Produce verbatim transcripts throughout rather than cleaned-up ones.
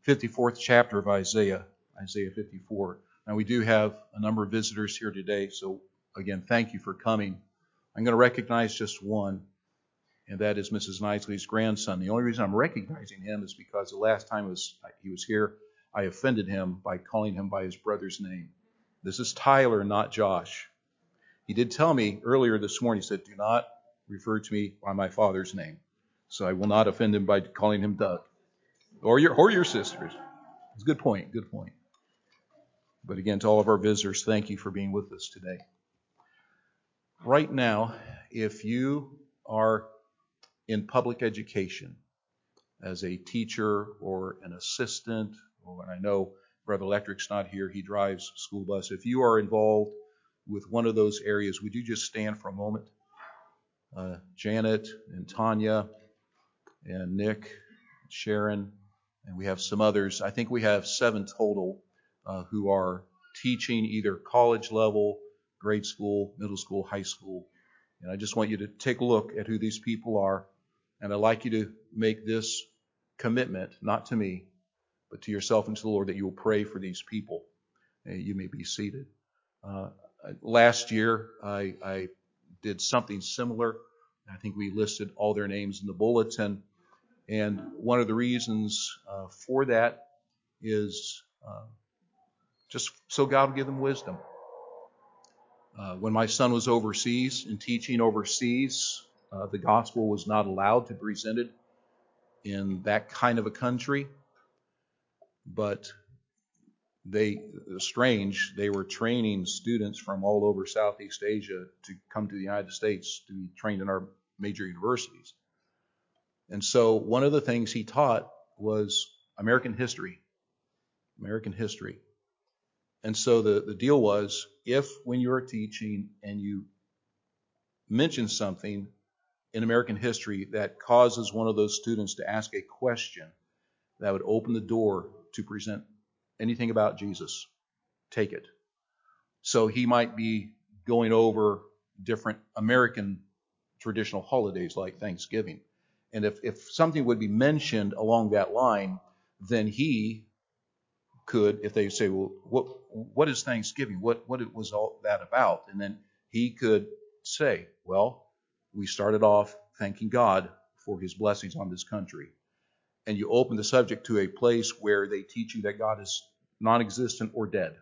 fifty-fourth chapter of Isaiah, Isaiah fifty-four. Now we do have a number of visitors here today, so again, thank you for coming. I'm going to recognize just one, and that is Missus Knisley's grandson. The only reason I'm recognizing him is because the last time was, he was here, I offended him by calling him by his brother's name. This is Tyler, not Josh. He did tell me earlier this morning, he said, do not refer to me by my father's name. So I will not offend him by calling him Doug. Or your, or your sisters. It's a good point, good point. But again, to all of our visitors, thank you for being with us today. Right now, if you are in public education as a teacher or an assistant, or I know Brother Electric's not here, he drives school bus. If you are involved with one of those areas, would you just stand for a moment? Uh, Janet and Tanya and Nick, Sharon, and we have some others. I think we have seven total uh, who are teaching either college level, grade school, middle school, high school. And I just want you to take a look at who these people are. And I'd like you to make this commitment, not to me, but to yourself and to the Lord, that you will pray for these people. Uh, you may be seated. Uh, last year, I, I did something similar. I think we listed all their names in the bulletin. And one of the reasons uh, for that is uh, just so God will give them wisdom. Uh, when my son was overseas and teaching overseas, uh, the gospel was not allowed to be presented in that kind of a country. But they, strange, they were training students from all over Southeast Asia to come to the United States to be trained in our major universities. And so one of the things he taught was American history. American history. And so the, the deal was, if when you are teaching and you mention something in American history that causes one of those students to ask a question that would open the door to present anything about Jesus, take it. So he might be going over different American traditional holidays like Thanksgiving. And if, if something would be mentioned along that line, then he could, if they say, well, what what is Thanksgiving? What what was all that about? And then he could say, well, we started off thanking God for his blessings on this country. And you open the subject to a place where they teach you that God is non-existent or dead.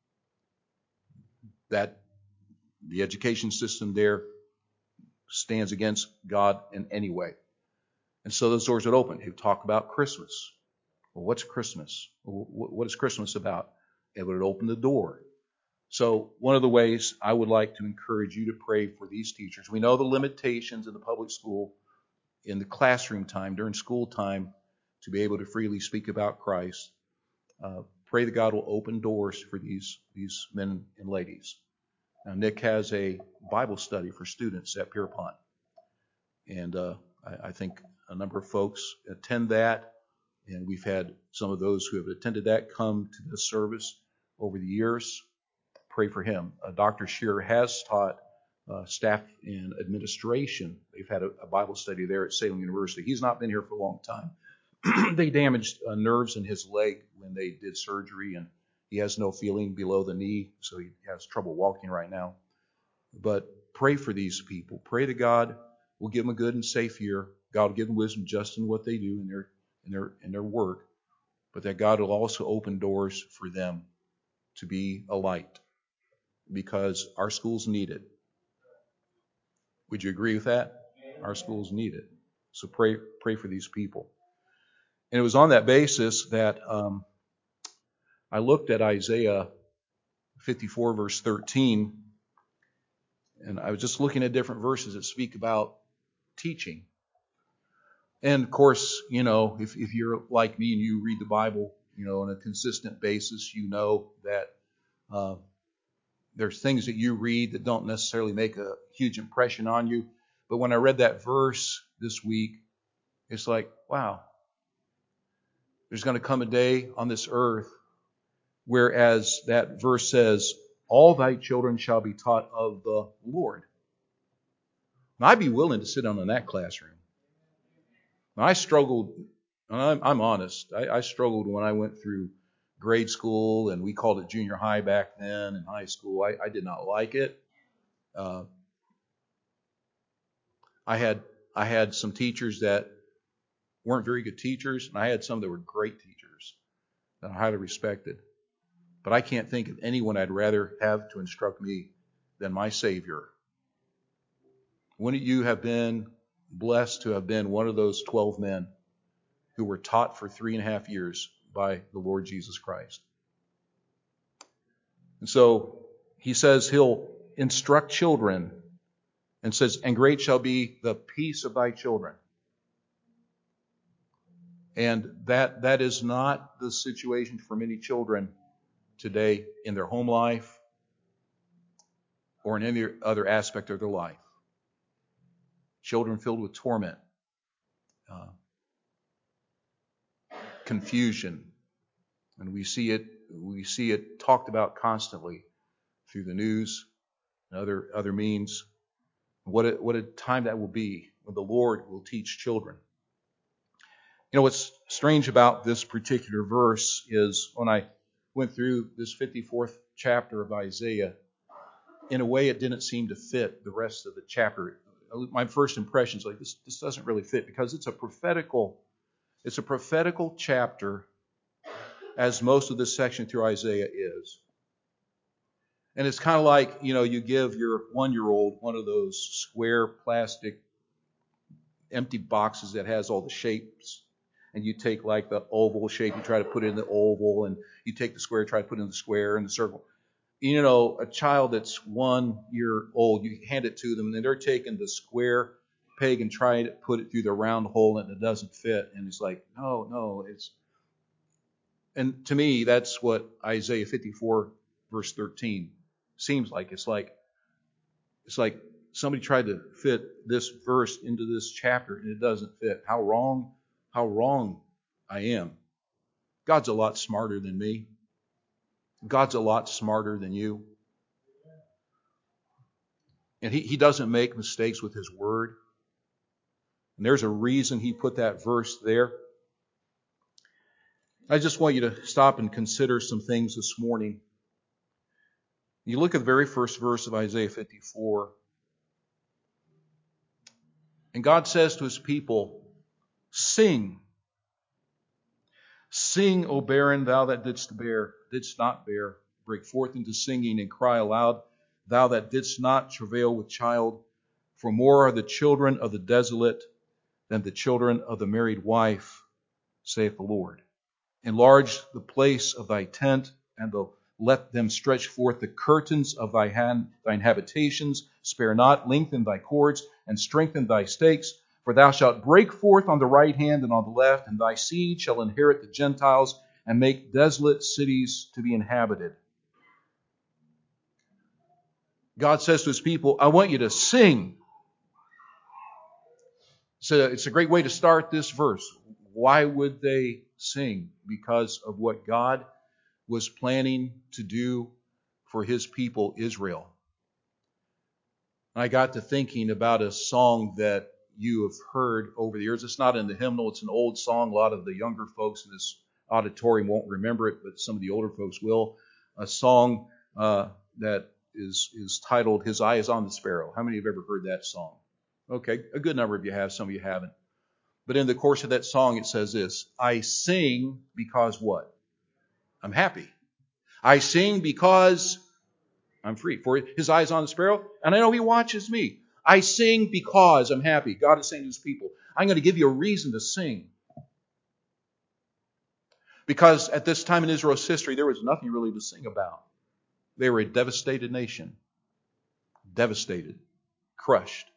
That the education system there stands against God in any way. And so those doors would open. He would talk about Christmas. Well, what's Christmas? What is Christmas about? It would open the door. So one of the ways I would like to encourage you to pray for these teachers. We know the limitations in the public school, in the classroom time, during school time, to be able to freely speak about Christ. Uh, pray that God will open doors for these, these men and ladies. Now, Nick has a Bible study for students at Pierpont. And uh, I, I think a number of folks attend that. And we've had some of those who have attended that come to this service over the years. Pray for him. Uh, Doctor Shearer has taught uh, staff in administration. They've had a, a Bible study there at Salem University. He's not been here for a long time. They damaged uh, nerves in his leg when they did surgery, and he has no feeling below the knee, so he has trouble walking right now. But pray for these people. Pray that God will give them a good and safe year. God will give them wisdom just in what they do in their in their in their work, but that God will also open doors for them to be a light, because our schools need it. Would you agree with that? Our schools need it. So pray pray for these people. And it was on that basis that um, I looked at Isaiah fifty-four, verse thirteen, and I was just looking at different verses that speak about teaching. And of course, you know, if, if you're like me and you read the Bible, you know, on a consistent basis, you know that uh, there's things that you read that don't necessarily make a huge impression on you. But when I read that verse this week, it's like, wow, there's going to come a day on this earth whereas that verse says, all thy children shall be taught of the Lord. Now, I'd be willing to sit down in that classroom. Now, I struggled And I'm, I'm honest. I, I struggled when I went through grade school, and we called it junior high back then, and high school. I, I did not like it. Uh, I had I had some teachers that weren't very good teachers, and I had some that were great teachers that I highly respected. But I can't think of anyone I'd rather have to instruct me than my Savior. Wouldn't you have been blessed to have been one of those twelve men who were taught for three and a half years by the Lord Jesus Christ? And so he says he'll instruct children, and says, and great shall be the peace of thy children. And that that is not the situation for many children today in their home life or in any other aspect of their life. Children filled with torment, uh, confusion, and we see it we see it talked about constantly through the news and other other means. What a, what a time that will be when the Lord will teach children. You know, what's strange about this particular verse is when I went through this fifty-fourth chapter of Isaiah, in a way it didn't seem to fit the rest of the chapter. My first impression is like, this, this doesn't really fit, because it's a prophetical, it's a prophetical chapter, as most of this section through Isaiah is. And it's kind of like, you know, you give your one-year-old one of those square plastic empty boxes that has all the shapes, and you take like the oval shape, you try to put it in the oval, and you take the square, try to put it in the square and the circle. You know, a child that's one year old, you hand it to them, and then they're taking the square peg and trying to put it through the round hole, and it doesn't fit. And it's like, no, no, it's... And to me, that's what Isaiah fifty-four, verse thirteen seems like. It's like, it's like somebody tried to fit this verse into this chapter, and it doesn't fit. How wrong, how wrong I am. God's a lot smarter than me. God's a lot smarter than you. And he, he doesn't make mistakes with his word. And there's a reason he put that verse there. I just want you to stop and consider some things this morning. You look at the very first verse of Isaiah fifty-four. And God says to his people, sing. Sing, O barren, thou that didst bear, didst not bear. Break forth into singing and cry aloud, thou that didst not travail with child. For more are the children of the desolate than the children of the married wife, saith the Lord. Enlarge the place of thy tent, and the, let them stretch forth the curtains of thy hand, thine habitations. Spare not, lengthen thy cords, and strengthen thy stakes. For thou shalt break forth on the right hand and on the left, and thy seed shall inherit the Gentiles, and make desolate cities to be inhabited. God says to his people, I want you to sing. So it's a great way to start this verse. Why would they sing? Because of what God was planning to do for his people, Israel. I got to thinking about a song that you have heard over the years. It's not in the hymnal. It's an old song. A lot of the younger folks in this auditorium won't remember it, but some of the older folks will. A song uh, that is, is titled, His Eye is on the Sparrow. How many have ever heard that song? Okay, a good number of you have. Some of you haven't. But in the course of that song, it says this, I sing because what? I'm happy. I sing because I'm free. For his eye is on the sparrow, and I know he watches me. I sing because I'm happy. God is saying to his people, I'm going to give you a reason to sing. Because at this time in Israel's history, there was nothing really to sing about. They were a devastated nation. Devastated. Crushed.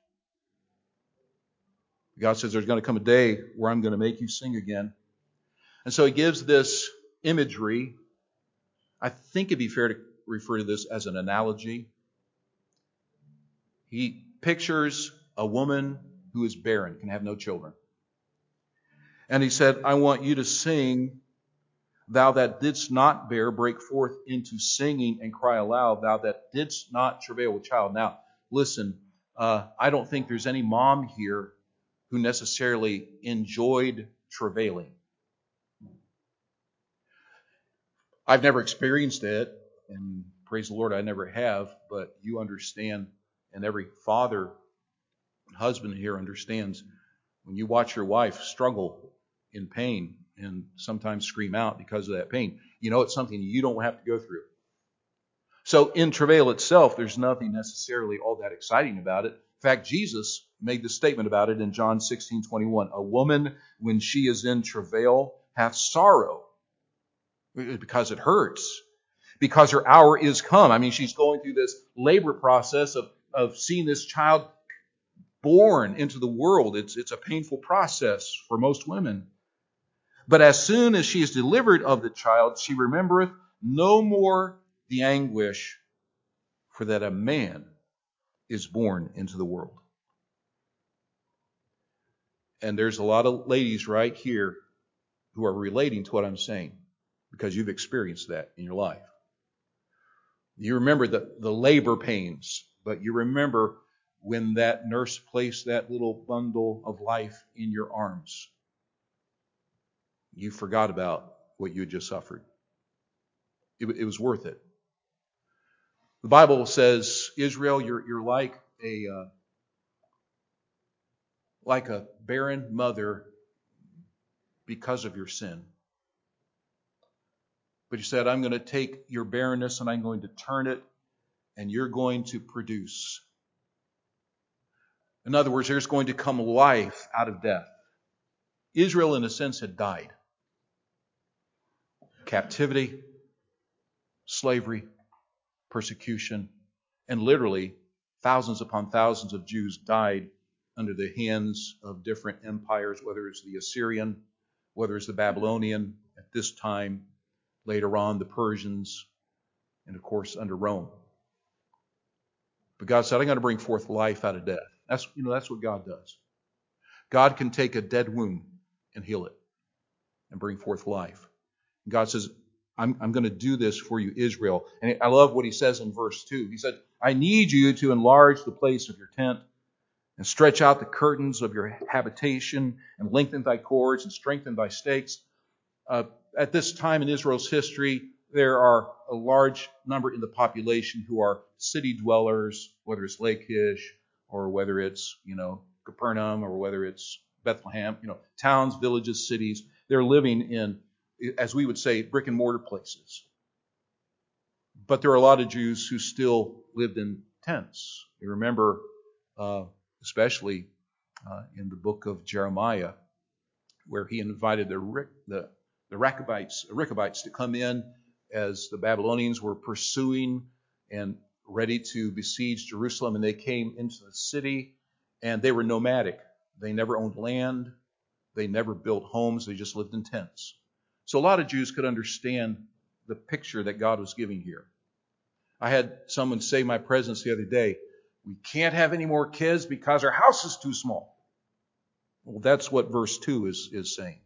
God says there's going to come a day where I'm going to make you sing again. And so he gives this imagery. I think it'd be fair to refer to this as an analogy. He pictures a woman who is barren, can have no children. And he said, I want you to sing, thou that didst not bear, break forth into singing and cry aloud, thou that didst not travail with child. Now, listen, uh, I don't think there's any mom here who necessarily enjoyed travailing. I've never experienced it, and praise the Lord, I never have, but you understand, and every father and husband here understands, when you watch your wife struggle in pain and sometimes scream out because of that pain, you know it's something you don't have to go through. So in travail itself, there's nothing necessarily all that exciting about it. In fact, Jesus made the statement about it in John sixteen twenty-one. A woman, when she is in travail, hath sorrow because it hurts, because her hour is come. I mean, she's going through this labor process of, of seeing this child born into the world. It's, it's a painful process for most women. But as soon as she is delivered of the child, she remembereth no more the anguish, for that a man is born into the world. And there's a lot of ladies right here who are relating to what I'm saying, because you've experienced that in your life. You remember the, the labor pains, but you remember when that nurse placed that little bundle of life in your arms. You forgot about what you had just suffered. It, it was worth it. The Bible says, Israel, you're, you're like a uh, like a barren mother because of your sin. But he said, I'm going to take your barrenness and I'm going to turn it, and you're going to produce. In other words, there's going to come life out of death. Israel, in a sense, had died. Captivity, slavery, persecution, and literally thousands upon thousands of Jews died under the hands of different empires, whether it's the Assyrian, whether it's the Babylonian at this time, later on the Persians, and of course under Rome. But God said, I'm going to bring forth life out of death. That's, you know, that's what God does. God can take a dead wound and heal it and bring forth life. And God says, I'm, I'm going to do this for you, Israel. And I love what he says in verse two. He said, I need you to enlarge the place of your tent and stretch out the curtains of your habitation and lengthen thy cords and strengthen thy stakes. Uh, at this time in Israel's history, there are a large number in the population who are city dwellers, whether it's Lachish or whether it's, you know, Capernaum or whether it's Bethlehem, you know, towns, villages, cities. They're living in, as we would say, brick and mortar places. But there are a lot of Jews who still lived in tents. You remember, uh, especially uh, in the book of Jeremiah, where he invited the the, the Rechabites, Rechabites to come in as the Babylonians were pursuing and ready to besiege Jerusalem, and they came into the city, and they were nomadic. They never owned land. They never built homes. They just lived in tents. So a lot of Jews could understand the picture that God was giving here. I had someone say in my presence the other day, we can't have any more kids because our house is too small. Well, that's what verse two is, is saying.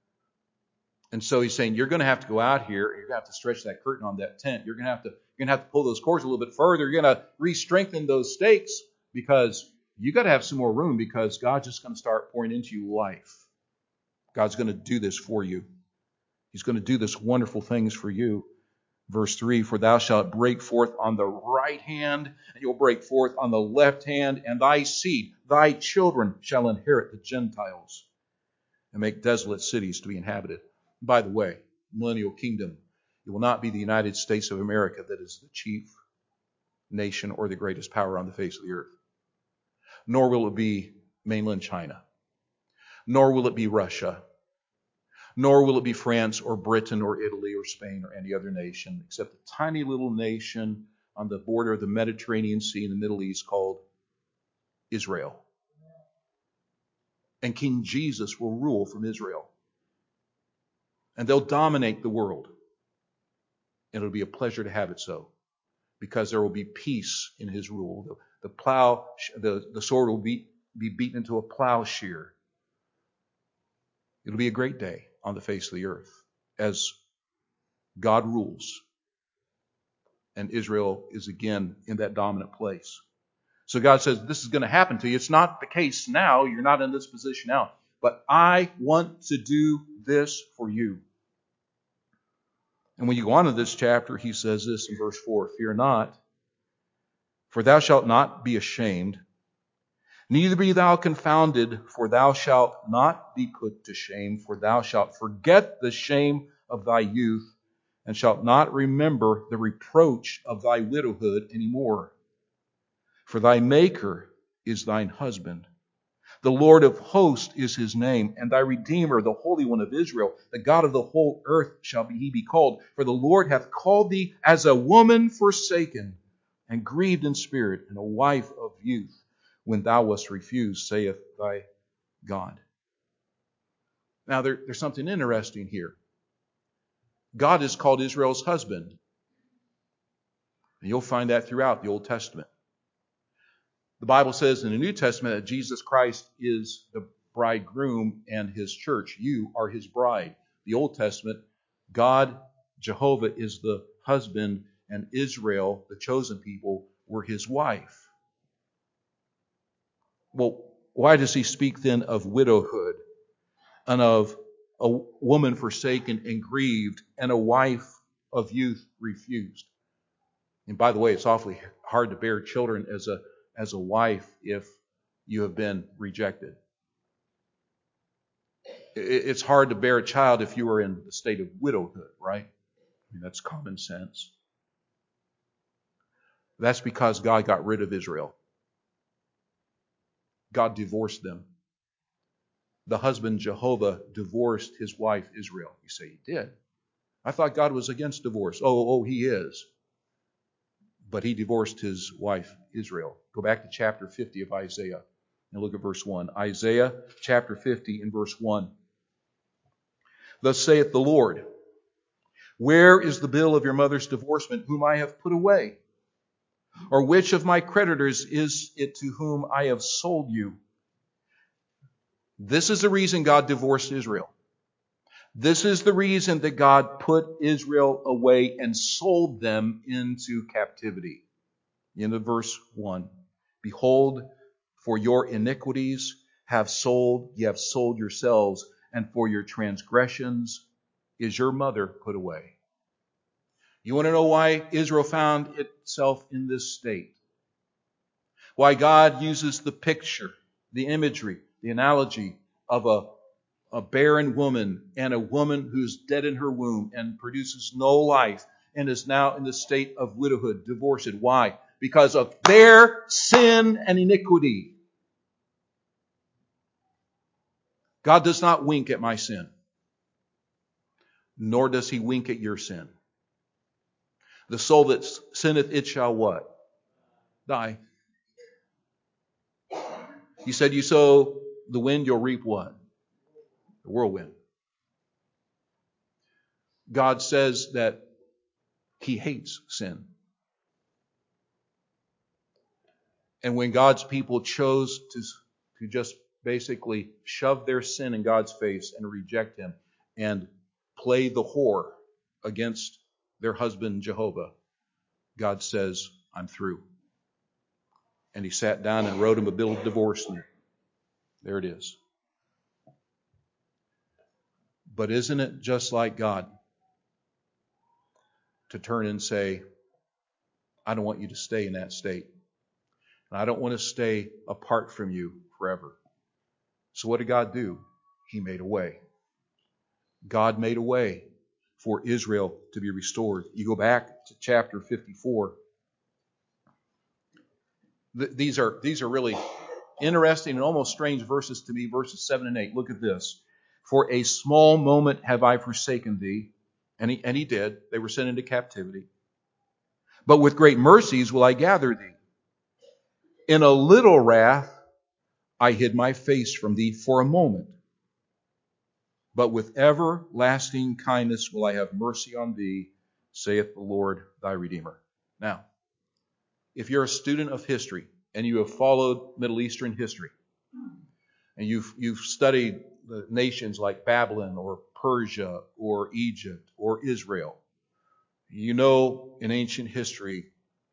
And so he's saying, you're going to have to go out here. You're going to have to stretch that curtain on that tent. You're going to have to, you're going to have to pull those cords a little bit further. You're going to re-strengthen those stakes, because you got to have some more room, because God's just going to start pouring into you life. God's going to do this for you. He's going to do this wonderful things for you. Verse three, for thou shalt break forth on the right hand, and you'll break forth on the left hand, and thy seed, thy children, shall inherit the Gentiles and make desolate cities to be inhabited. By the way, millennial kingdom, it will not be the United States of America that is the chief nation or the greatest power on the face of the earth. Nor will it be mainland China. Nor will it be Russia. Nor will it be France or Britain or Italy or Spain or any other nation, except a tiny little nation on the border of the Mediterranean Sea in the Middle East called Israel. And King Jesus will rule from Israel. And they'll dominate the world. And it'll be a pleasure to have it so, because there will be peace in his rule. The, the plow, the, the sword will be, be beaten into a plowshare. It'll be a great day on the face of the earth as God rules. And Israel is again in that dominant place. So God says, this is going to happen to you. It's not the case now. You're not in this position now. But I want to do this for you. And when you go on to this chapter, he says this in verse four, fear not, for thou shalt not be ashamed, neither be thou confounded, for thou shalt not be put to shame, for thou shalt forget the shame of thy youth, and shalt not remember the reproach of thy widowhood any more. For thy Maker is thine husband. The Lord of hosts is his name, and thy Redeemer, the Holy One of Israel. The God of the whole earth shall he be called. For the Lord hath called thee as a woman forsaken, and grieved in spirit, and a wife of youth, when thou wast refused, saith thy God. Now there, there's something interesting here. God is called Israel's husband. And you'll find that throughout the Old Testament. The Bible says in the New Testament that Jesus Christ is the bridegroom and his church. You are his bride. The Old Testament, God, Jehovah, is the husband, and Israel, the chosen people, were his wife. Well, why does he speak then of widowhood and of a woman forsaken and grieved and a wife of youth refused? And by the way, it's awfully hard to bear children as a as a wife if you have been rejected. It's hard to bear a child if you are in the state of widowhood, right? I mean, that's common sense. That's because God got rid of Israel. God divorced them. The husband Jehovah divorced his wife Israel. You say he did. I thought God was against divorce. Oh, oh, he is. But he divorced his wife Israel. Go back to chapter fifty of Isaiah and look at verse one. Isaiah chapter fifty and verse one. Thus saith the Lord, where is the bill of your mother's divorcement, whom I have put away? Or which of my creditors is it to whom I have sold you? This is the reason God divorced Israel. This is the reason that God put Israel away and sold them into captivity. Into verse one. Behold, for your iniquities have sold, ye have sold yourselves, and for your transgressions is your mother put away. You want to know why Israel found itself in this state? Why God uses the picture, the imagery, the analogy of a A barren woman and a woman who's dead in her womb and produces no life and is now in the state of widowhood, divorced. Why? Because of their sin and iniquity. God does not wink at my sin, nor does he wink at your sin. The soul that sinneth, it shall what? Die. He said, you sow the wind, you'll reap what? The whirlwind. God says that he hates sin. And when God's people chose to, to just basically shove their sin in God's face and reject him and play the whore against their husband Jehovah, God says, I'm through. And he sat down and wrote him a bill of divorce. And there it is. But isn't it just like God to turn and say, I don't want you to stay in that state. And I don't want to stay apart from you forever. So what did God do? He made a way. God made a way for Israel to be restored. You go back to chapter fifty-four. Th- these are these are really interesting and almost strange verses to me, verses seven and eight. Look at this. For a small moment have I forsaken thee. And he, and he did. They were sent into captivity. But with great mercies will I gather thee. In a little wrath I hid my face from thee for a moment. But with everlasting kindness will I have mercy on thee, saith the Lord thy Redeemer. Now, if you're a student of history and you have followed Middle Eastern history, and you've, you've studied the nations like Babylon or Persia or Egypt or Israel, you know in ancient history,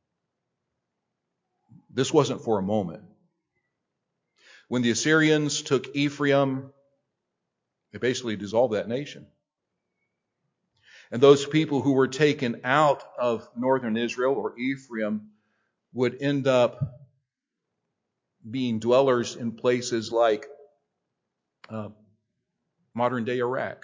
this wasn't for a moment. When the Assyrians took Ephraim, they basically dissolved that nation. And those people who were taken out of northern Israel or Ephraim would end up being dwellers in places like uh, modern day Iraq.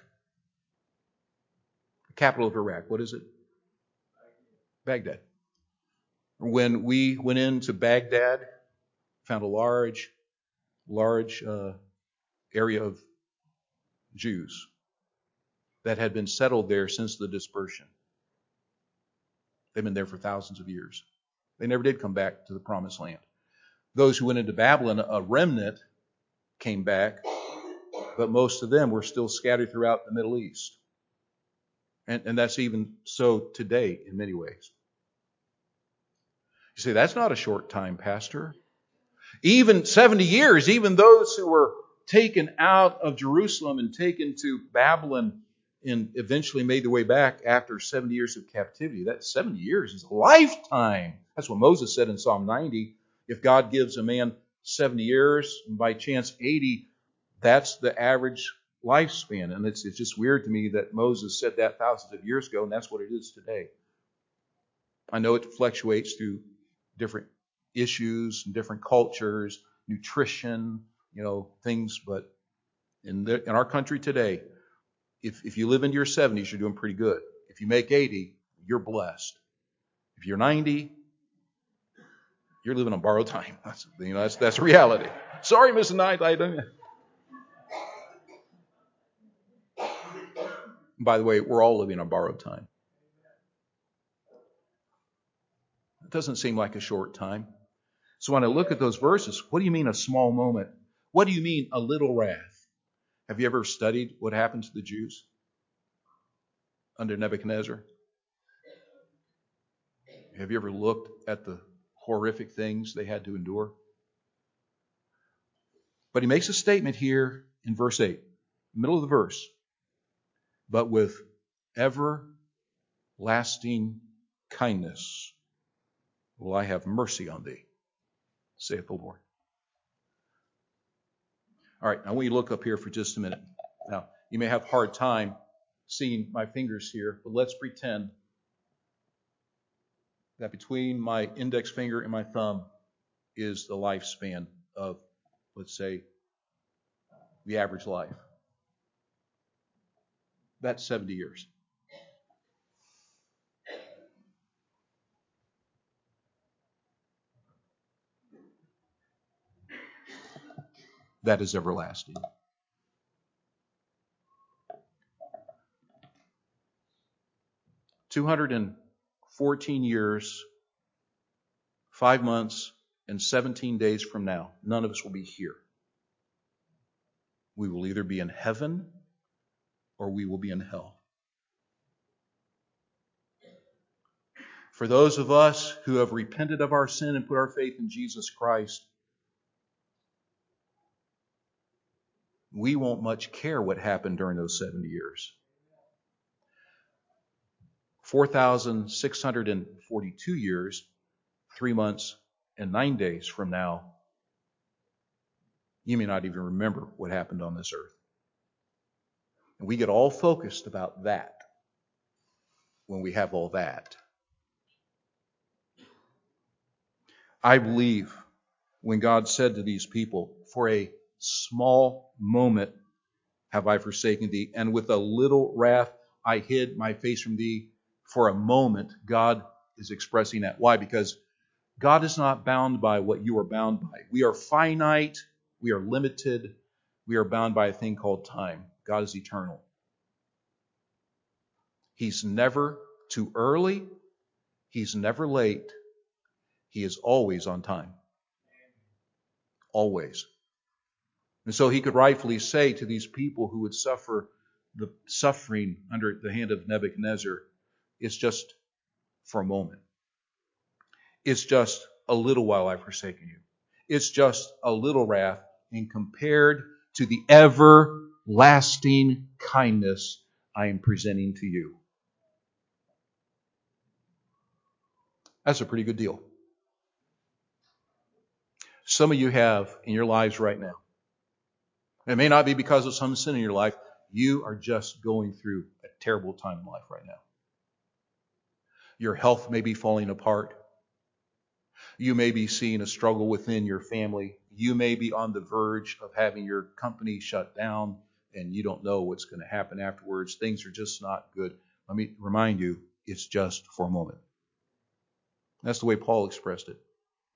The capital of Iraq, what is it? Baghdad. When we went into Baghdad, found a large, large uh, area of Jews that had been settled there since the dispersion. They've been there for thousands of years. They never did come back to the promised land. Those who went into Babylon, a remnant, came back, but most of them were still scattered throughout the Middle East. And, and that's even so today in many ways. You say, that's not a short time, Pastor. Even seventy years, even those who were taken out of Jerusalem and taken to Babylon and eventually made their way back after seventy years of captivity. That seventy years is a lifetime. That's what Moses said in Psalm ninety. If God gives a man seventy years, and by chance eighty, that's the average lifespan. And it's, it's just weird to me that Moses said that thousands of years ago, and that's what it is today. I know it fluctuates through different issues and different cultures, nutrition, you know, things, but in the, in our country today, if if you live into your seventies, you're doing pretty good. If you make eighty, you're blessed. If you're ninety, you're living on borrowed time. That's, you know, that's that's reality. Sorry, Missus Knight, I don't. By the way, we're all living on borrowed time. It doesn't seem like a short time. So when I look at those verses, what do you mean a small moment? What do you mean a little wrath? Have you ever studied what happened to the Jews under Nebuchadnezzar? Have you ever looked at the horrific things they had to endure? But he makes a statement here in verse eight, middle of the verse. But with everlasting kindness will I have mercy on thee, saith the Lord. All right, I want you to look up here for just a minute. Now, you may have a hard time seeing my fingers here, but let's pretend that between my index finger and my thumb is the lifespan of, let's say, the average life. That's seventy years. That is everlasting. two hundred fourteen years, five months, and seventeen days from now, none of us will be here. We will either be in heaven or we will be in hell. For those of us who have repented of our sin and put our faith in Jesus Christ, we won't much care what happened during those seventy years. four thousand six hundred forty-two years, three months, and nine days from now, you may not even remember what happened on this earth. And we get all focused about that when we have all that. I believe when God said to these people, for a small moment have I forsaken thee, and with a little wrath I hid my face from thee. For a moment, God is expressing that. Why? Because God is not bound by what you are bound by. We are finite. We are limited. We are bound by a thing called time. God is eternal. He's never too early. He's never late. He is always on time. Always. And so he could rightfully say to these people who would suffer the suffering under the hand of Nebuchadnezzar, it's just for a moment. It's just a little while I've forsaken you. It's just a little wrath, and compared to the everlasting kindness I am presenting to you. That's a pretty good deal. Some of you have in your lives right now. It may not be because of some sin in your life. You are just going through a terrible time in life right now. Your health may be falling apart. You may be seeing a struggle within your family. You may be on the verge of having your company shut down, and you don't know what's going to happen afterwards. Things are just not good. Let me remind you, it's just for a moment. That's the way Paul expressed it.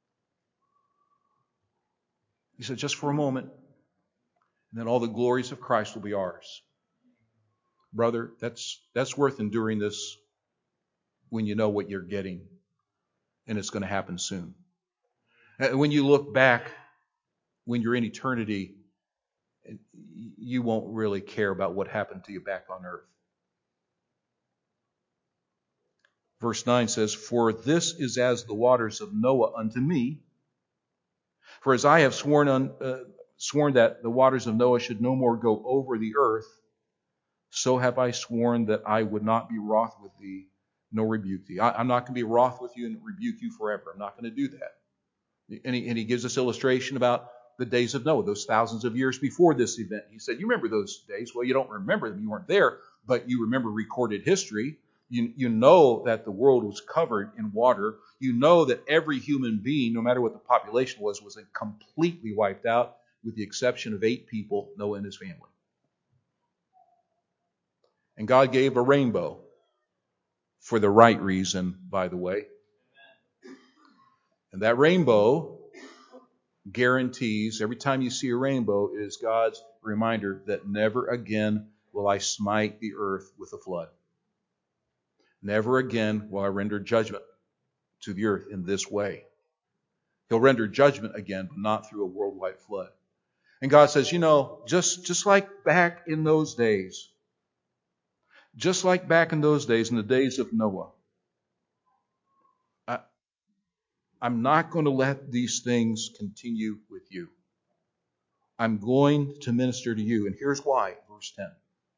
He said, just for a moment, and then all the glories of Christ will be ours. Brother, that's that's worth enduring this when you know what you're getting, and it's going to happen soon. And when you look back, when you're in eternity, you won't really care about what happened to you back on earth. Verse nine says, for this is as the waters of Noah unto me. For as I have sworn on, uh, sworn that the waters of Noah should no more go over the earth, so have I sworn that I would not be wroth with thee, nor rebuke thee. I, I'm not going to be wroth with you and rebuke you forever. I'm not going to do that. And he, and he gives us illustration about the days of Noah, those thousands of years before this event. He said, you remember those days? Well, you don't remember them. You weren't there, but you remember recorded history. You, you know that the world was covered in water. You know that every human being, no matter what the population was, was completely wiped out, with the exception of eight people, Noah and his family. And God gave a rainbow for the right reason, by the way. And that rainbow guarantees, every time you see a rainbow, it is God's reminder that never again will I smite the earth with a flood. Never again will I render judgment to the earth in this way. He'll render judgment again, but not through a worldwide flood. And God says, you know, just, just like back in those days, just like back in those days, in the days of Noah, I, I'm not going to let these things continue with you. I'm going to minister to you. And here's why, verse ten.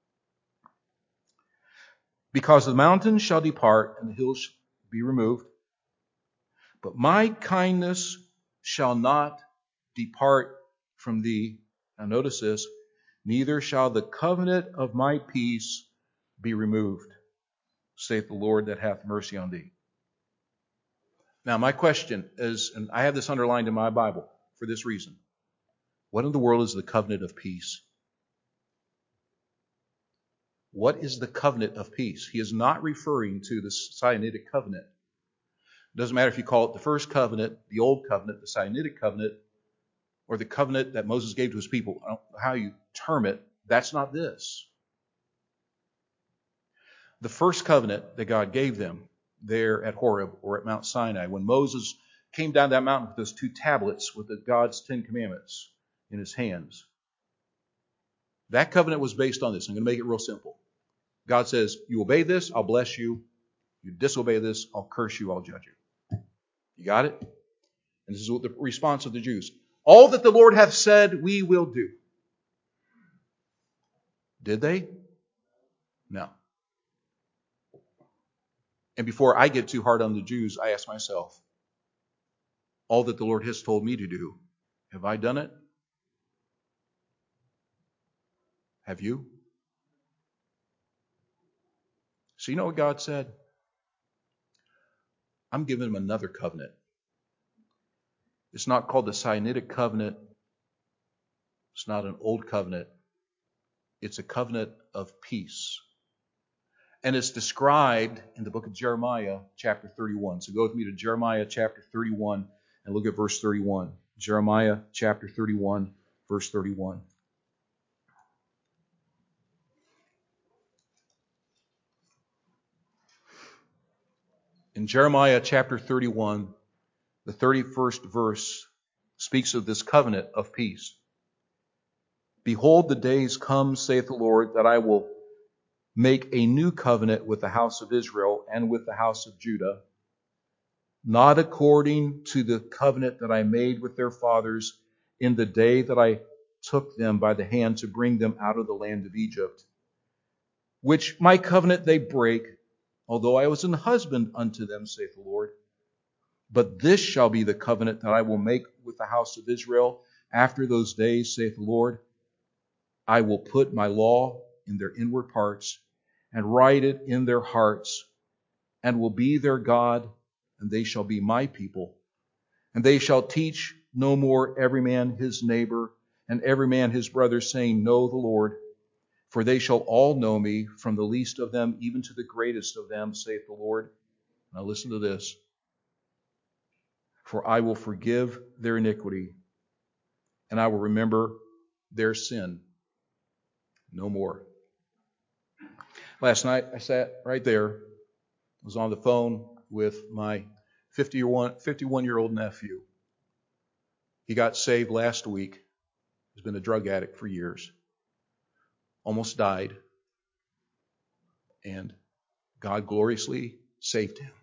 Because the mountains shall depart and the hills be removed, but my kindness shall not depart from thee. Now notice this, neither shall the covenant of my peace be removed, saith the Lord that hath mercy on thee. Now my question is, and I have this underlined in my Bible for this reason, what in the world is the covenant of peace? What is the covenant of peace? He is not referring to the Sinaitic covenant. It doesn't matter if you call it the first covenant, the old covenant, the Sinaitic covenant, or the covenant that Moses gave to his people. I don't know how you term it. That's not this. The first covenant that God gave them there at Horeb or at Mount Sinai, when Moses came down that mountain with those two tablets with the God's Ten Commandments in his hands. That covenant was based on this. I'm going to make it real simple. God says, you obey this, I'll bless you. You disobey this, I'll curse you, I'll judge you. You got it? And this is what the response of the Jews. All that the Lord hath said, we will do. Did they? No. And before I get too hard on the Jews, I ask myself, all that the Lord has told me to do, have I done it? Have you? So you know what God said? I'm giving him another covenant. It's not called the Sinaitic covenant. It's not an old covenant. It's a covenant of peace. And it's described in the book of Jeremiah, chapter thirty-one. So go with me to Jeremiah chapter thirty-one and look at verse thirty-one. Jeremiah chapter thirty-one, verse thirty-one. In Jeremiah chapter thirty-one, the thirty-first verse speaks of this covenant of peace. Behold, the days come, saith the Lord, that I will make a new covenant with the house of Israel and with the house of Judah, not according to the covenant that I made with their fathers in the day that I took them by the hand to bring them out of the land of Egypt, which my covenant they break, although I was an husband unto them, saith the Lord. But this shall be the covenant that I will make with the house of Israel after those days, saith the Lord. I will put my law in their inward parts, and write it in their hearts, and will be their God, and they shall be my people. And they shall teach no more every man his neighbor, and every man his brother, saying, Know the Lord. For they shall all know me, from the least of them even to the greatest of them, saith the Lord. Now listen to this. For I will forgive their iniquity, and I will remember their sin no more. Last night I sat right there, was on the phone with my fifty-one-year-old nephew. He got saved last week. He's been a drug addict for years. Almost died. And God gloriously saved him.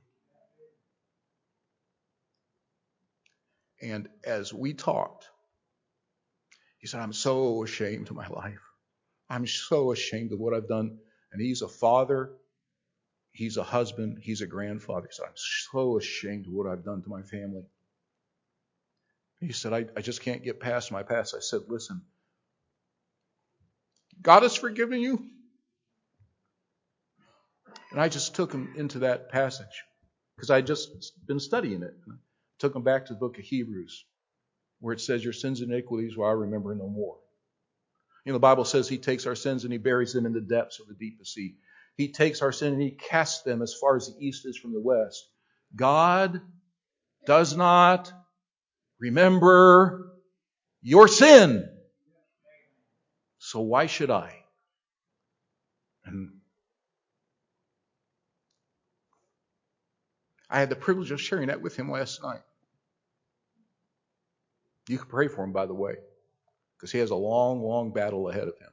And as we talked, he said, I'm so ashamed of my life. I'm so ashamed of what I've done. And he's a father. He's a husband. He's a grandfather. He said, I'm so ashamed of what I've done to my family. He said, I, I just can't get past my past. I said, listen, God has forgiven you. And I just took him into that passage because I'd just been studying it. I took him back to the book of Hebrews where it says, your sins and iniquities will I remember no more. You know, the Bible says he takes our sins and he buries them in the depths of the deepest sea. He takes our sin and he casts them as far as the east is from the west. God does not remember your sin. So why should I? And I had the privilege of sharing that with him last night. You can pray for him, by the way, because he has a long, long battle ahead of him.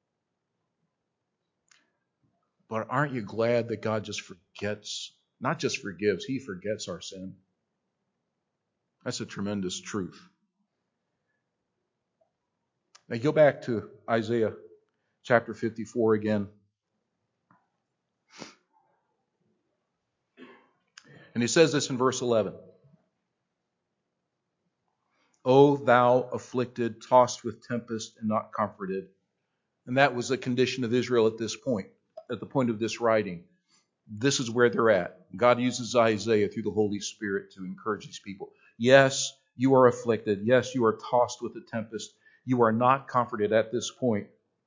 But aren't you glad that God just forgets, not just forgives, he forgets our sin? That's a tremendous truth. Now go back to Isaiah chapter fifty-four again. And he says this in verse eleven. O thou afflicted, tossed with tempest and not comforted. And that was the condition of Israel at this point, at the point of this writing. This is where they're at. God uses Isaiah through the Holy Spirit to encourage these people. Yes, you are afflicted. Yes, you are tossed with a tempest. You are not comforted at this point.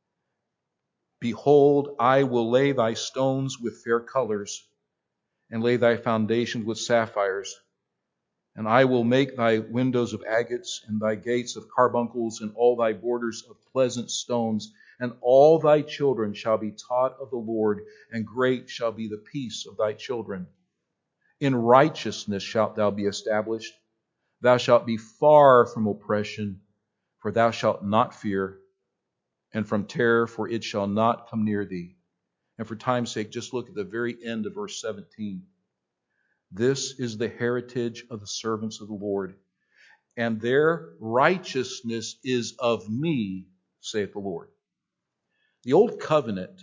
Behold, I will lay thy stones with fair colors, and lay thy foundations with sapphires. And I will make thy windows of agates, and thy gates of carbuncles, and all thy borders of pleasant stones. And all thy children shall be taught of the Lord, and great shall be the peace of thy children. In righteousness shalt thou be established. Thou shalt be far from oppression, for thou shalt not fear, and from terror, for it shall not come near thee. And for time's sake, just look at the very end of verse seventeen. This is the heritage of the servants of the Lord, and their righteousness is of me, saith the Lord. The old covenant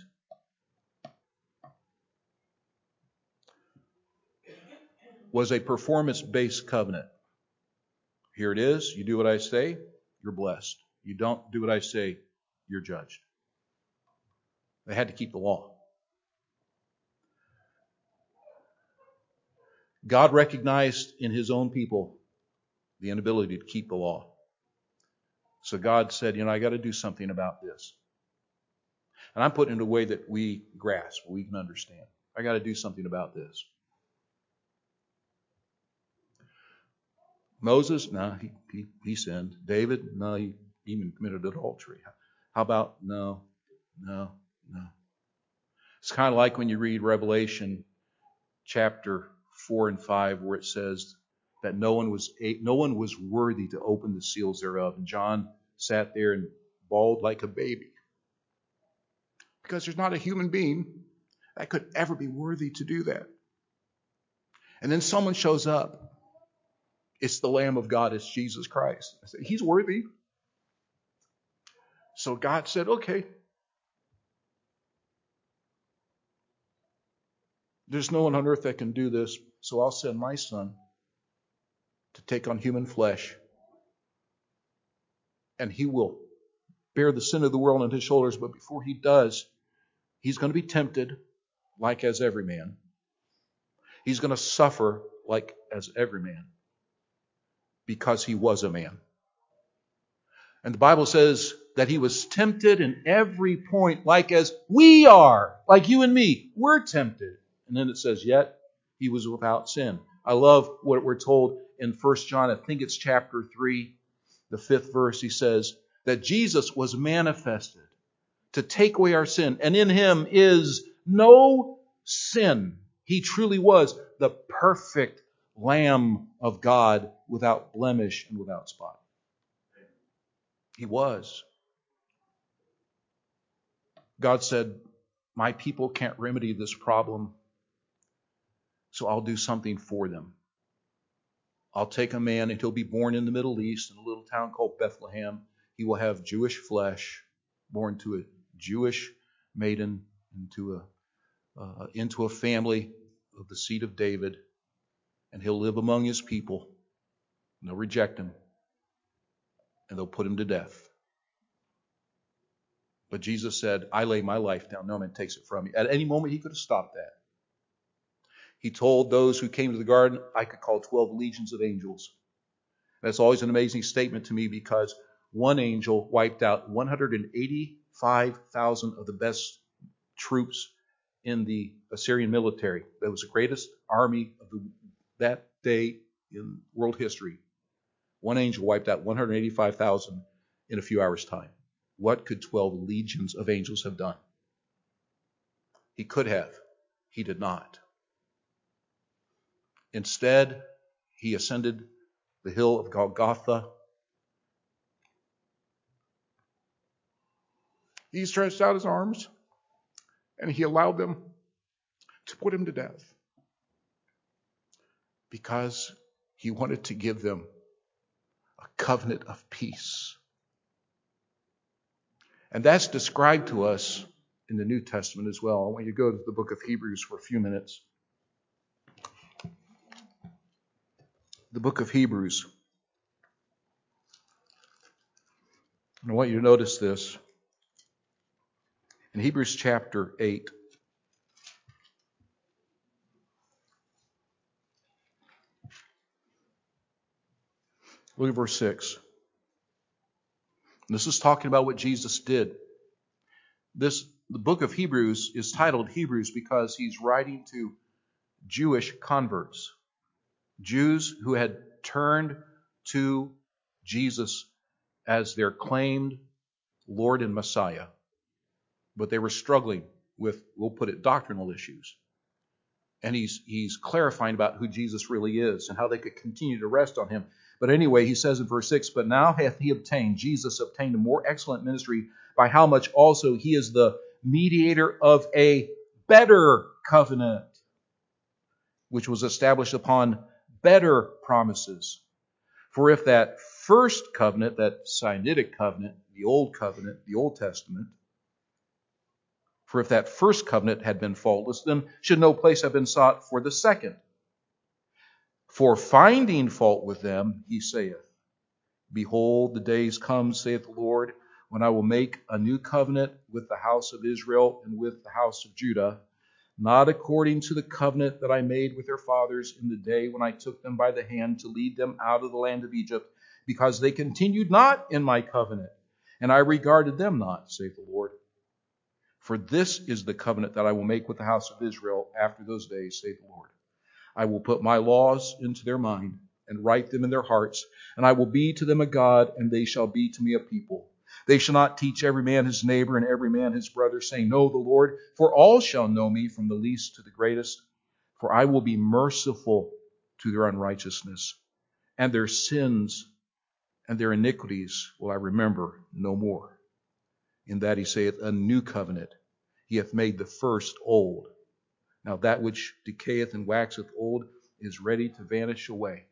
was a performance-based covenant. Here it is. You do what I say, you're blessed. You don't do what I say, you're judged. They had to keep the law. God recognized in his own people the inability to keep the law. So God said, you know, I got to do something about this. And I'm putting it in a way that we grasp, we can understand. I got to do something about this. Moses, no, he, he, he sinned. David, no, he even committed adultery. How about, no, no, no. It's kind of like when you read Revelation chapter four and five, where it says that no one was no one was worthy to open the seals thereof. And John sat there and bawled like a baby. Because there's not a human being that could ever be worthy to do that. And then someone shows up. It's the Lamb of God. It's Jesus Christ. I said, he's worthy. So God said, okay. There's no one on earth that can do this, so I'll send my son to take on human flesh. And he will bear the sin of the world on his shoulders. But before he does, He's going to be tempted like as every man. He's going to suffer like as every man because he was a man. And the Bible says that he was tempted in every point like as we are, like you and me. We're tempted. And then it says, yet he was without sin. I love what we're told in First John, I think it's chapter three, the fifth verse. He says that Jesus was manifested to take away our sin, and in him is no sin. He truly was the perfect Lamb of God without blemish and without spot. He was. God said, my people can't remedy this problem, so I'll do something for them. I'll take a man and he'll be born in the Middle East in a little town called Bethlehem. He will have Jewish flesh, born to a Jewish maiden, into a, uh, into a family of the seed of David, and he'll live among his people. And they'll reject him, and they'll put him to death. But Jesus said, I lay my life down. No man takes it from me. At any moment, he could have stopped that. He told those who came to the garden, I could call twelve legions of angels. That's always an amazing statement to me because one angel wiped out one hundred eighty-five thousand of the best troops in the Assyrian military. That was the greatest army of the, that day in world history. One angel wiped out one hundred eighty-five thousand in a few hours' time. What could twelve legions of angels have done? He could have. He did not. Instead, he ascended the hill of Golgotha. He stretched out his arms and he allowed them to put him to death because he wanted to give them a covenant of peace. And that's described to us in the New Testament as well. I want you to go to the book of Hebrews for a few minutes. The book of Hebrews. And I want you to notice this. In Hebrews chapter eight, look at verse six. And this is talking about what Jesus did. This, the book of Hebrews is titled Hebrews because he's writing to Jewish converts. Jews who had turned to Jesus as their claimed Lord and Messiah. But they were struggling with, we'll put it, doctrinal issues. And he's he's clarifying about who Jesus really is and how they could continue to rest on him. But anyway, he says in verse six, but now hath he obtained, Jesus obtained a more excellent ministry, by how much also he is the mediator of a better covenant, which was established upon better promises. For if that first covenant, that Sinaitic covenant, the old covenant, the Old Testament, for if that first covenant had been faultless, then should no place have been sought for the second. For finding fault with them, he saith, behold, the days come, saith the Lord, when I will make a new covenant with the house of Israel and with the house of Judah, not according to the covenant that I made with their fathers in the day when I took them by the hand to lead them out of the land of Egypt, because they continued not in my covenant, and I regarded them not, saith the Lord. For this is the covenant that I will make with the house of Israel after those days, saith the Lord. I will put my laws into their mind and write them in their hearts, and I will be to them a God, and they shall be to me a people. They shall not teach every man his neighbor and every man his brother, saying, know the Lord, for all shall know me from the least to the greatest. For I will be merciful to their unrighteousness, and their sins and their iniquities will I remember no more. In that he saith, a new covenant. He hath made the first old. Now that which decayeth and waxeth old is ready to vanish away.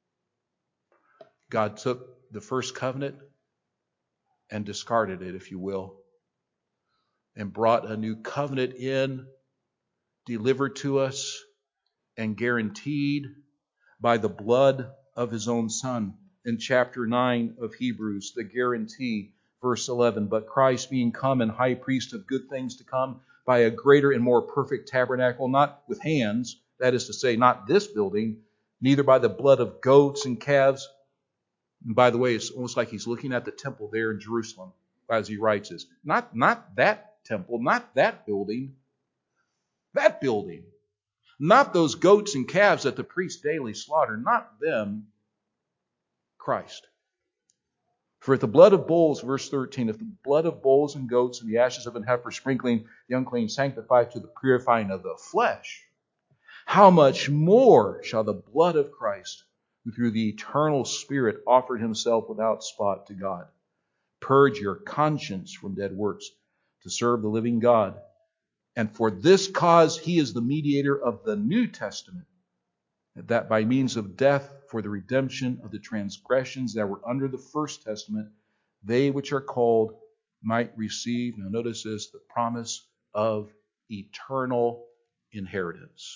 God took the first covenant and discarded it, if you will, and brought a new covenant in, delivered to us, and guaranteed by the blood of his own Son. In chapter nine of Hebrews, the guarantee, verse eleven, but Christ being come and high priest of good things to come, by a greater and more perfect tabernacle, not with hands, that is to say, not this building, neither by the blood of goats and calves. And by the way, it's almost like he's looking at the temple there in Jerusalem as he writes this. Not, not that temple, not that building, that building. Not those goats and calves that the priests daily slaughter, not them, Christ. For if the blood of bulls, verse thirteen, if the blood of bulls and goats and the ashes of an heifer sprinkling the unclean sanctify to the purifying of the flesh, how much more shall the blood of Christ, who through the eternal Spirit offered himself without spot to God, purge your conscience from dead works to serve the living God? And for this cause he is the mediator of the New Testament, that by means of death for the redemption of the transgressions that were under the first testament, they which are called might receive, now notice this, the promise of eternal inheritance.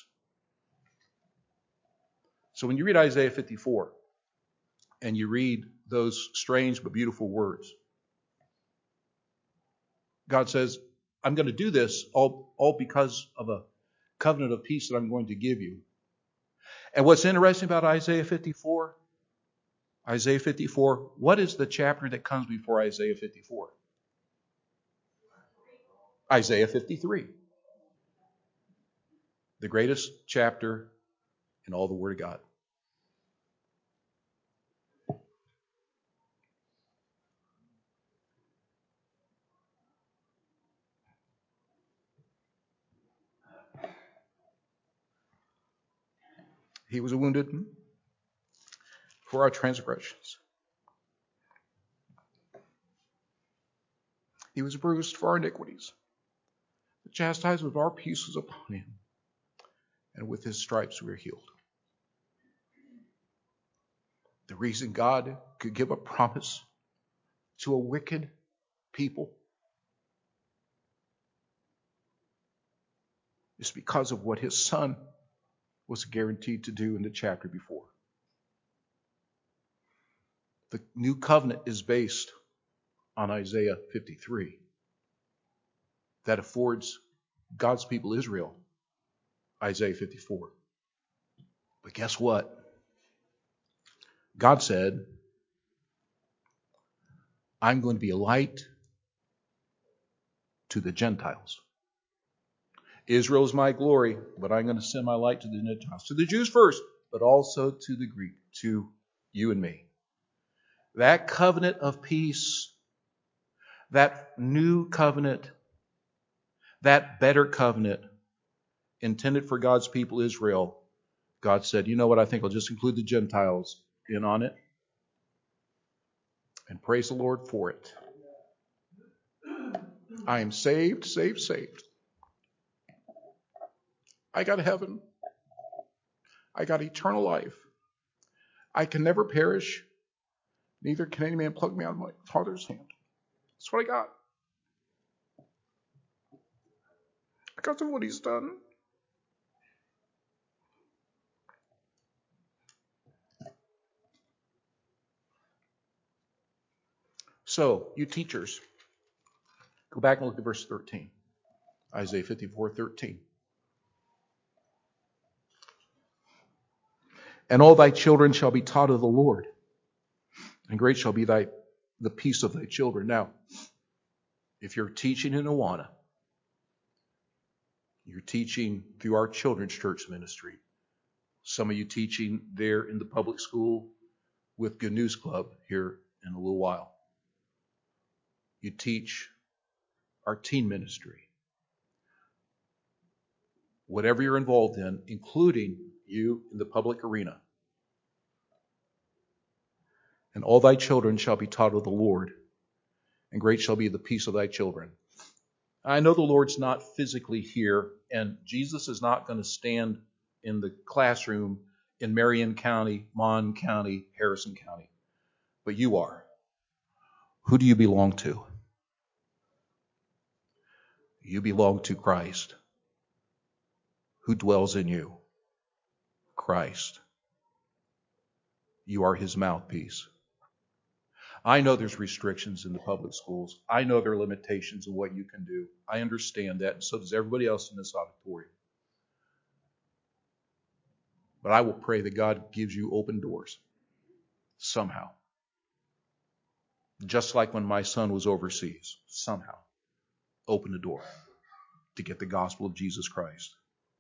So when you read Isaiah fifty-four, and you read those strange but beautiful words, God says, I'm going to do this all, all because of a covenant of peace that I'm going to give you. And what's interesting about Isaiah fifty-four? Isaiah fifty-four, what is the chapter that comes before Isaiah fifty-four? Isaiah fifty-three. The greatest chapter in all the Word of God. He was wounded for our transgressions. He was bruised for our iniquities. The chastisement of our peace was upon him, and with his stripes we are healed. The reason God could give a promise to a wicked people is because of what his Son was guaranteed to do in the chapter before. The new covenant is based on Isaiah fifty-three that affords God's people Israel Isaiah fifty-four. But guess what? God said, I'm going to be a light to the Gentiles. Israel is my glory, but I'm going to send my light to the Gentiles. To the Jews first, but also to the Greek, to you and me. That covenant of peace, that new covenant, that better covenant intended for God's people Israel, God said, you know what, I think I'll just include the Gentiles in on it. And praise the Lord for it. I am saved, saved, saved. I got heaven. I got eternal life. I can never perish. Neither can any man pluck me out of my Father's hand. That's what I got. Because of what he's done. So, you teachers, go back and look at verse thirteen. Isaiah fifty-four thirteen. And all thy children shall be taught of the Lord, and great shall be thy the peace of thy children. Now, if you're teaching in Awana, you're teaching through our children's church ministry. Some of you teaching there in the public school with Good News Club here in a little while. You teach our teen ministry. Whatever you're involved in, including you in the public arena. And all thy children shall be taught of the Lord, and great shall be the peace of thy children. I know the Lord's not physically here, and Jesus is not going to stand in the classroom in Marion County, Mon County, Harrison County. But you are. Who do you belong to? You belong to Christ. Who dwells in you? Christ. You are his mouthpiece. I know there's restrictions in the public schools. I know there are limitations in what you can do. I understand that, and so does everybody else in this auditorium. But I will pray that God gives you open doors somehow. Just like when my son was overseas, somehow open a door to get the gospel of Jesus Christ.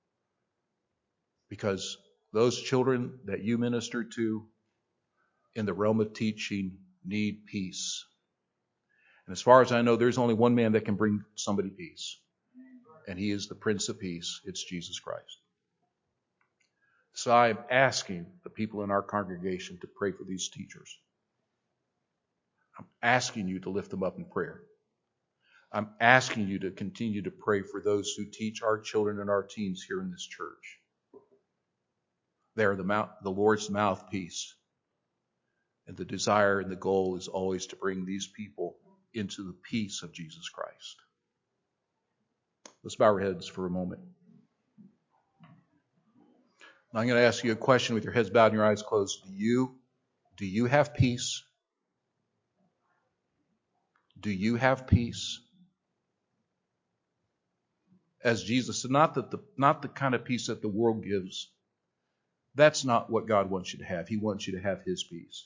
Because those children that you minister to in the realm of teaching need peace. And as far as I know, there's only one man that can bring somebody peace. And he is the Prince of Peace. It's Jesus Christ. So I'm asking the people in our congregation to pray for these teachers. I'm asking you to lift them up in prayer. I'm asking you to continue to pray for those who teach our children and our teens here in this church. They are the, mouth, the Lord's mouthpiece. And the desire and the goal is always to bring these people into the peace of Jesus Christ. Let's bow our heads for a moment. Now I'm going to ask you a question with your heads bowed and your eyes closed. Do you, do you have peace? Do you have peace? As Jesus said, not that the not the kind of peace that the world gives. That's not what God wants you to have. He wants you to have His peace.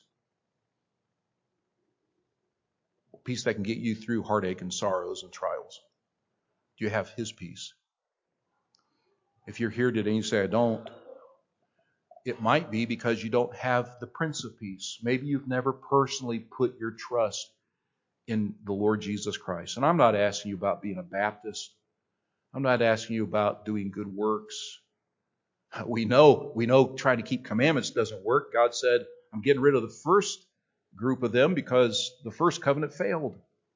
Peace that can get you through heartache and sorrows and trials. Do you have His peace? If you're here today and you say, I don't, it might be because you don't have the Prince of Peace. Maybe you've never personally put your trust in the Lord Jesus Christ. And I'm not asking you about being a Baptist. I'm not asking you about doing good works. We know, we know trying to keep commandments doesn't work. God said, I'm getting rid of the first group of them because the first covenant failed.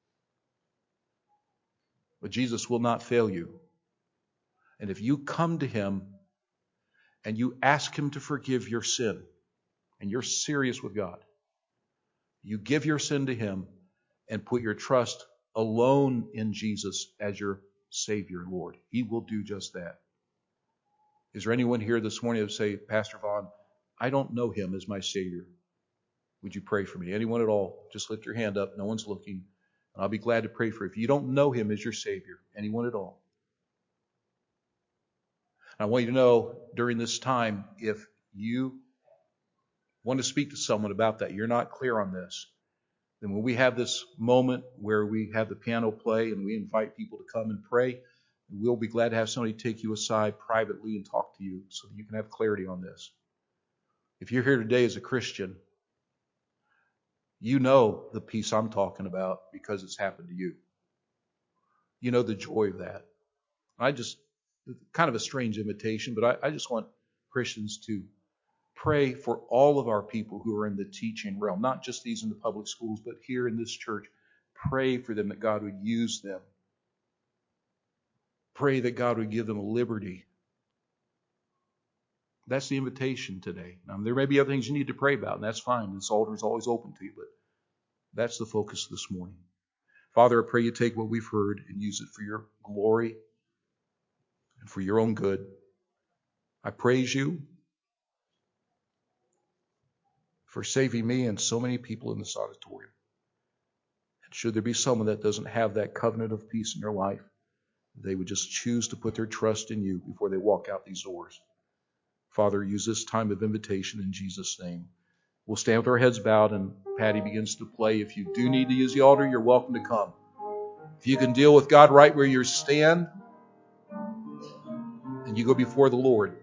But Jesus will not fail you. And if you come to Him and you ask Him to forgive your sin, and you're serious with God, you give your sin to Him and put your trust alone in Jesus as your Savior and Lord, He will do just that. Is there anyone here this morning that would say, Pastor Vaughn, I don't know Him as my Savior. Would you pray for me? Anyone at all? Just lift your hand up. No one's looking. And I'll be glad to pray for you. If you don't know Him as your Savior, anyone at all. I want you to know during this time, if you want to speak to someone about that, you're not clear on this, then when we have this moment where we have the piano play and we invite people to come and pray, we'll be glad to have somebody take you aside privately and talk to you so that you can have clarity on this. If you're here today as a Christian, you know the peace I'm talking about because it's happened to you. You know the joy of that. I just, kind of a strange invitation, but I, I just want Christians to pray for all of our people who are in the teaching realm, not just these in the public schools, but here in this church. Pray for them that God would use them. Pray that God would give them liberty. That's the invitation today. Now, there may be other things you need to pray about, and that's fine. This altar is always open to you, but that's the focus this morning. Father, I pray you take what we've heard and use it for your glory and for your own good. I praise you for saving me and so many people in this auditorium. And should there be someone that doesn't have that covenant of peace in their life, they would just choose to put their trust in you before they walk out these doors. Father, use this time of invitation in Jesus' name. We'll stand with our heads bowed and Patty begins to play. If you do need to use the altar, you're welcome to come. If you can deal with God right where you stand and you go before the Lord,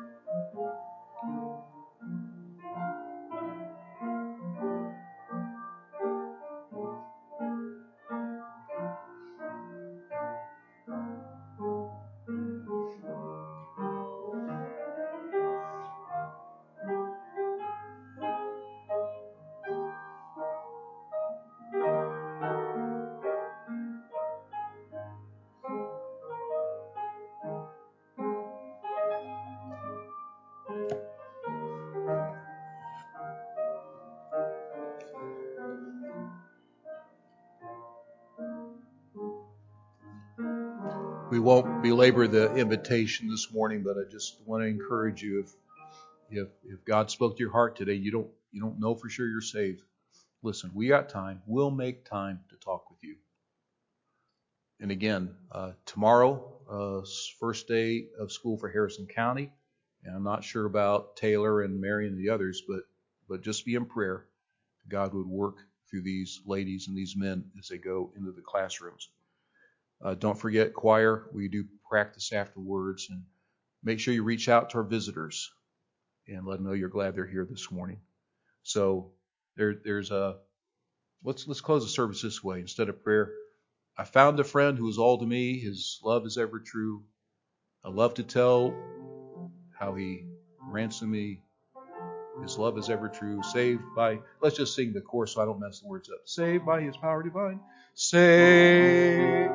we won't belabor the invitation this morning, but I just want to encourage you, if if if God spoke to your heart today, you don't you don't know for sure you're saved, listen, we got time. We'll make time to talk with you. And again, uh, tomorrow, uh, first day of school for Harrison County. And I'm not sure about Taylor and Mary and the others, but but just be in prayer. God would work through these ladies and these men as they go into the classrooms. Uh, don't forget choir. We do practice afterwards, and make sure you reach out to our visitors and let them know you're glad they're here this morning. So there, there's a let's let's close the service this way instead of prayer. I found a friend who is all to me. His love is ever true. I love to tell how he ransomed me. His love is ever true. Saved by, let's just sing the chorus so I don't mess the words up. Saved by his power divine. Saved.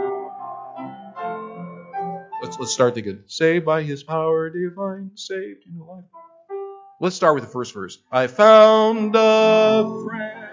Let's let's start again. Saved by his power divine. Saved in life. Let's start with the first verse. I found a friend